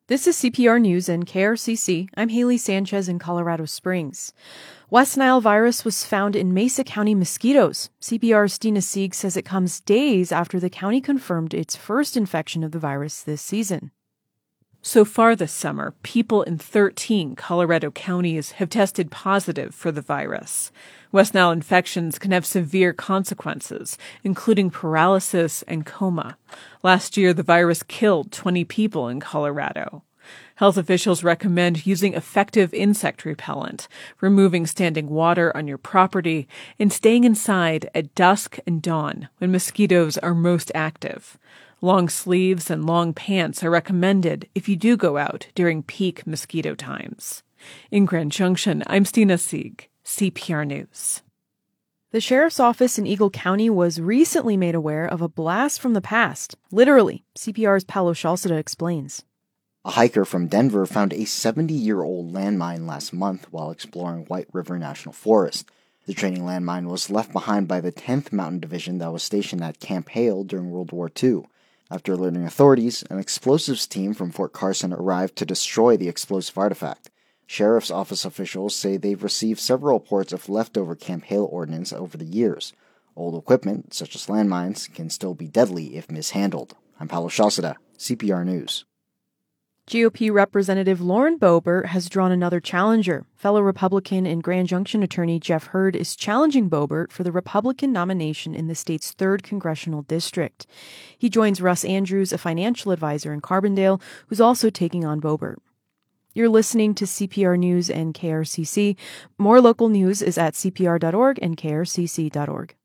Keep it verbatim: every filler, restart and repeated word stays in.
This is C P R News and K R C C. I'm Haley Sanchez in Colorado Springs. West Nile virus was found in Mesa County mosquitoes. C P R's Dina Sieg says it comes days after the county confirmed its first infection of the virus this season. So far this summer, people in thirteen Colorado counties have tested positive for the virus. West Nile infections can have severe consequences, including paralysis and coma. Last year, the virus killed twenty people in Colorado. Health officials recommend using effective insect repellent, removing standing water on your property, and staying inside at dusk and dawn when mosquitoes are most active. Long sleeves and long pants are recommended if you do go out during peak mosquito times. In Grand Junction, I'm Dina Sieg, C P R News. The sheriff's office in Eagle County was recently made aware of a blast from the past. Literally, C P R's Paolo Shalceda explains. A hiker from Denver found a seventy-year-old landmine last month while exploring White River National Forest. The training landmine was left behind by the tenth Mountain Division that was stationed at Camp Hale during World War Two. After alerting authorities, an explosives team from Fort Carson arrived to destroy the explosive artifact. Sheriff's Office officials say they've received several reports of leftover Camp Hale ordnance over the years. Old equipment, such as landmines, can still be deadly if mishandled. I'm Paolo Shalceda, C P R News. G O P Representative Lauren Boebert has drawn another challenger. Fellow Republican and Grand Junction attorney Jeff Hurd is challenging Boebert for the Republican nomination in the state's third congressional district. He joins Russ Andrews, a financial advisor in Carbondale, who's also taking on Boebert. You're listening to C P R News and K R C C. More local news is at C P R dot org and K R C C dot org.